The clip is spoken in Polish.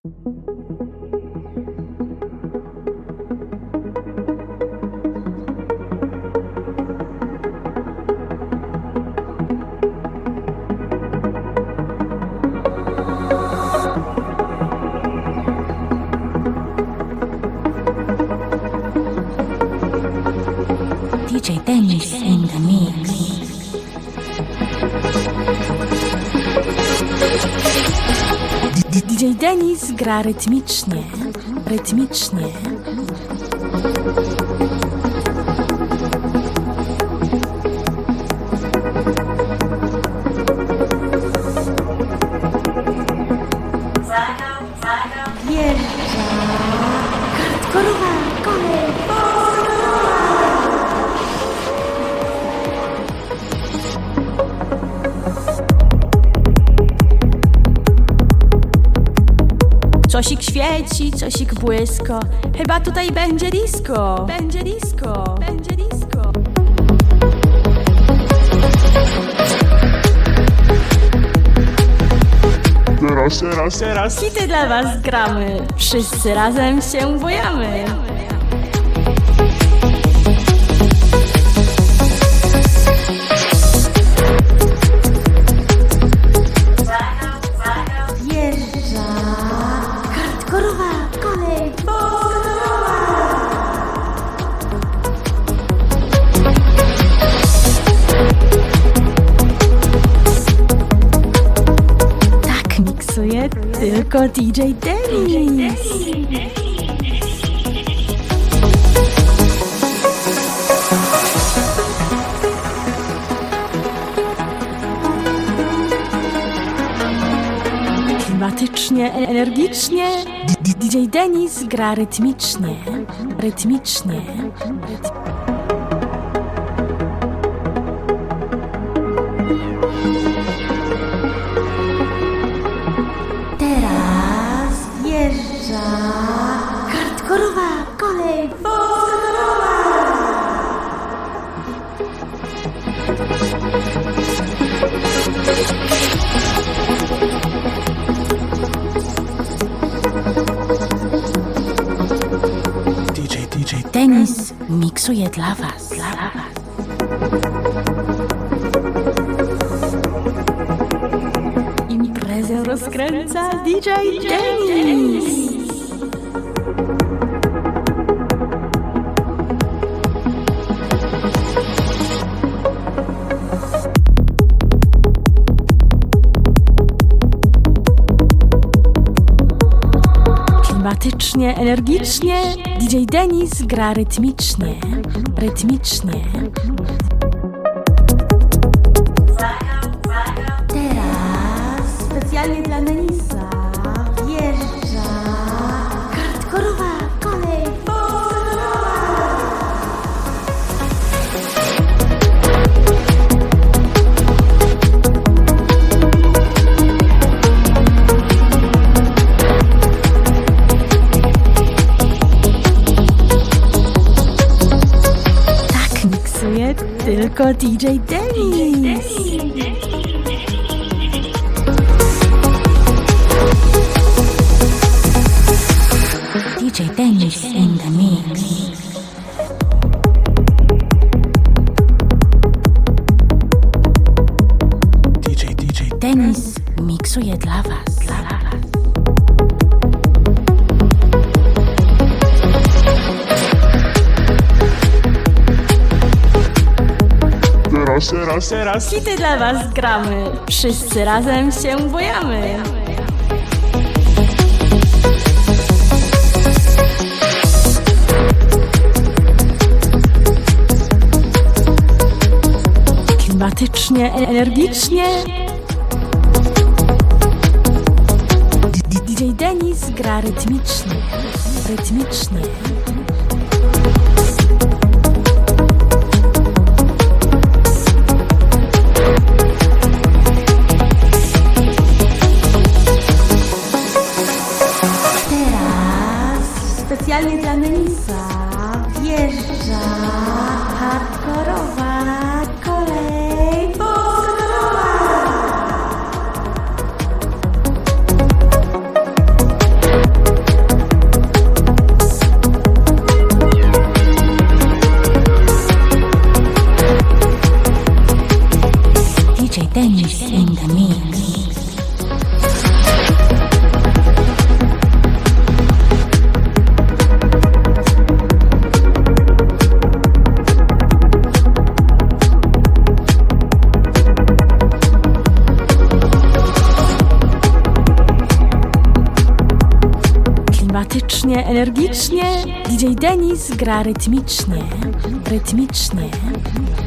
DJ Dennis in the mix. DJ Dennis gra rytmicznie, rytmicznie. Wjeżdża hardkorowa kolej. Czosik świeci, czosik błysko. Chyba tutaj będzie disco. Będzie disco. Będzie disco. Teraz hity dla was gramy. Wszyscy razem się bujamy. Tylko DJ Dennis. Klimatycznie, energicznie. DJ Dennis gra rytmicznie, rytmicznie. Hardkorowa kolej. DJ Dennis miksuje dla was, Imprezę rozkręca DJ Dennis. Klimatycznie, energicznie. DJ Dennis gra rytmicznie, rytmicznie. Teraz specjalnie dla Denisa wjeżdża hardkorowa kolej. Tylko DJ Dennis. DJ Dennis in the mix. DJ Dennis miksuje dla was, Teraz hity dla was gramy. Wszyscy razem się bujamy. Klimatycznie, energicznie. DJ Dennis gra rytmicznie, rytmicznie. Specjalnie dla Denisa wjeżdża hardkorowa kolej. dynamicznie, energicznie. DJ Denis gra rytmicznie.